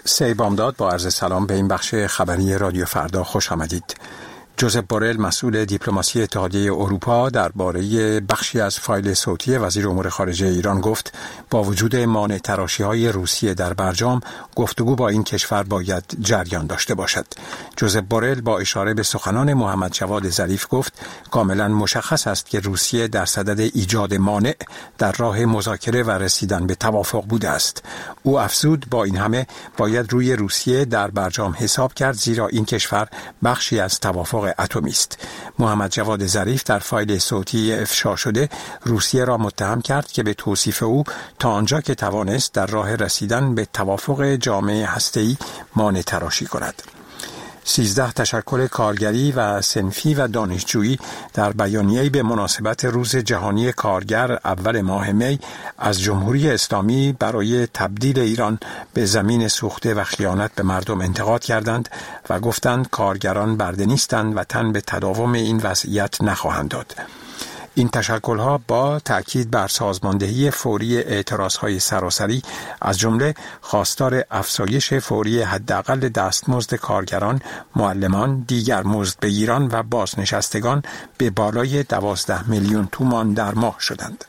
سی بامداد با عرض سلام به این بخش خبری رادیو فردا خوش آمدید. جوزپ بورل مسئول دیپلماسی اتحادیه اروپا درباره بخشی از فایل صوتی وزیر امور خارجه ایران گفت با وجود مانع تراشی‌های روسیه در برجام گفتگو با این کشور باید جریان داشته باشد. جوزپ بورل با اشاره به سخنان محمد جواد ظریف گفت کاملا مشخص است که روسیه در صدد ایجاد مانع در راه مذاکره و رسیدن به توافق بوده است. او افزود با این همه باید روی روسیه در برجام حساب کرد زیرا این کشور بخشی از توافق اتمی است. محمد جواد ظریف در فایل صوتی افشا شده روسیه را متهم کرد که به توصیف او تا آنجا که توانست در راه رسیدن به توافق جامعه هسته‌ای مانع تراشی کند. 13 تشکل کارگری و صنفی و دانشجویی در بیانیه‌ای به مناسبت روز جهانی کارگر اول ماه می از جمهوری اسلامی برای تبدیل ایران به زمین سوخته و خیانت به مردم انتقاد کردند و گفتند کارگران برده نیستند و تن به تداوم این وضعیت نخواهند داد. این تشکل‌ها با تأکید بر سازماندهی فوری اعتراض‌های سراسری از جمله خواستار افزایش فوری حداقل دستمزد کارگران، معلمان، دیگر مزدبگیران و بازنشستگان به بالای 12 میلیون تومان در ماه شدند.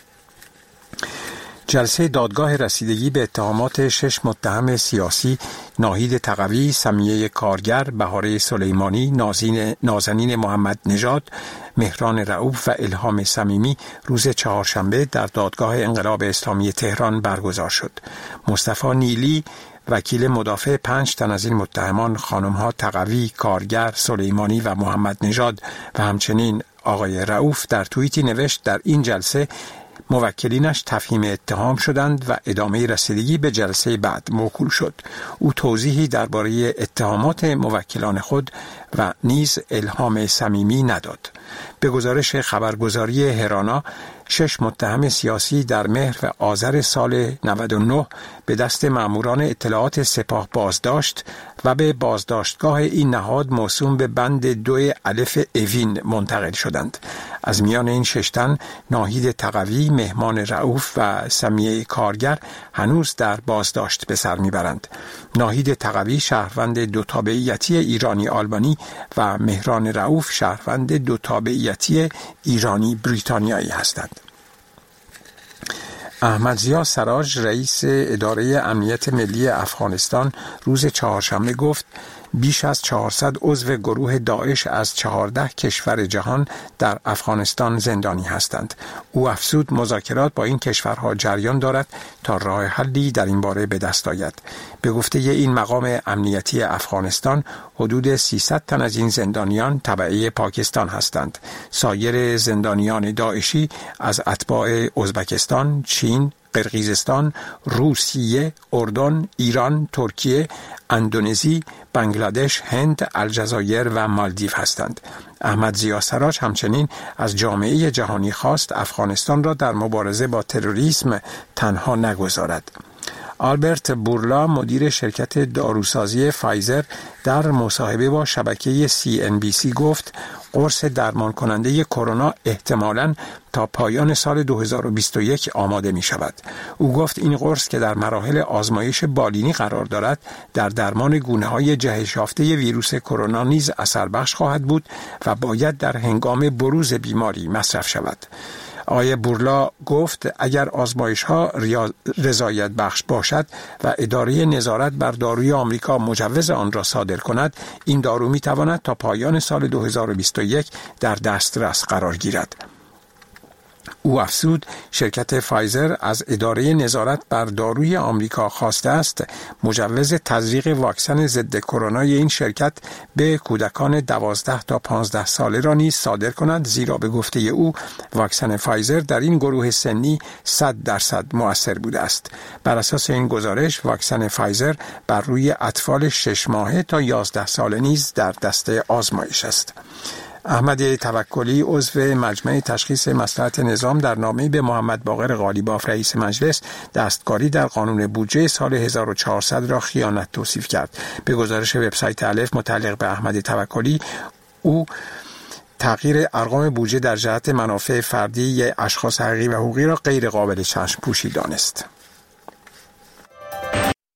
جلسه دادگاه رسیدگی به اتهامات 6 متهم سیاسی ناهید تقوی، سمیه کارگر، بهاره سلیمانی، نازنین محمد نژاد، مهران رؤوف و الهام صمیمی روز چهارشنبه در دادگاه انقلاب اسلامی تهران برگزار شد. مصطفی نیلی وکیل مدافع 5 تن از این متهمان خانم‌ها تقوی، کارگر، سلیمانی و محمد نژاد و همچنین آقای رؤوف در توییتی نوشت در این جلسه موکلینش تفهیم اتهام شدند و ادامه رسیدگی به جلسه بعد موکول شد. او توضیحی درباره اتهامات موکلان خود و نیز الهام صمیمی نداد. به گزارش خبرگزاری هرانا 6 متهم سیاسی در مهر و آذر سال 99 به دست ماموران اطلاعات سپاه بازداشت و به بازداشتگاه این نهاد موسوم به بند 2 الف اوین منتقل شدند. از میان این 6 تن ناهید تقوی، مهمان رؤوف و سمیه کارگر هنوز در بازداشت به سر میبرند. ناهید تقوی شهروند 2 تابعیتی ایرانی آلبانی و مهران رؤوف شهروند 2 تابعیتی ایرانی بریتانیایی هستند. احمد ضیا سراج رئیس اداره امنیت ملی افغانستان روز چهارشنبه گفت بیش از 400 عضو گروه داعش از 14 کشور جهان در افغانستان زندانی هستند. او افزود مذاکرات با این کشورها جریان دارد تا راه حلی در این باره به دست آید. به گفته این مقام امنیتی افغانستان حدود 300 تن از این زندانیان تبعه پاکستان هستند. سایر زندانیان داعشی از اتباع ازبکستان، چین، قرقیزستان، روسیه، اردن، ایران، ترکیه، اندونزی، بنگلادش، هند، الجزایر و مالدیو هستند. احمد ضیا سراج همچنین از جامعه جهانی خواست افغانستان را در مبارزه با تروریسم تنها نگذارد. آلبرت بورلا مدیر شرکت داروسازی فایزر در مصاحبه با شبکه CNBC گفت قرص درمان کننده کرونا احتمالاً تا پایان سال 2021 آماده می شود. او گفت این قرص که در مراحل آزمایش بالینی قرار دارد در درمان گونه‌های جهش یافته ویروس کرونا نیز اثر بخش خواهد بود و باید در هنگام بروز بیماری مصرف شود. آقای بورلا گفت اگر آزمایش‌ها رضایت بخش باشد و اداره نظارت بر داروی آمریکا مجوز آن را صادر کند، این دارو می‌تواند تا پایان سال 2021 در دسترس قرار گیرد. او افزود شرکت فایزر از اداره نظارت بر داروی آمریکا خواسته است مجوز تزریق واکسن ضد کرونا این شرکت به کودکان 12 تا 15 ساله را نیز صادر کند، زیرا به گفته او واکسن فایزر در این گروه سنی 100% مؤثر بوده است. بر اساس این گزارش واکسن فایزر بر روی اطفال 6 ماهه تا 11 ساله نیز در دسته آزمایش است. احمد توکلی عضو مجمع تشخیص مصلحت نظام در نامه‌ای به محمد باقر قالیباف رئیس مجلس دستکاری در قانون بودجه سال 1400 را خیانت توصیف کرد. به گزارش وبسایت الف متعلق به احمد توکلی، او تغییر ارقام بودجه در جهت منافع فردی اشخاص حقیقی و حقوقی را غیر قابل چشم پوشی دانست.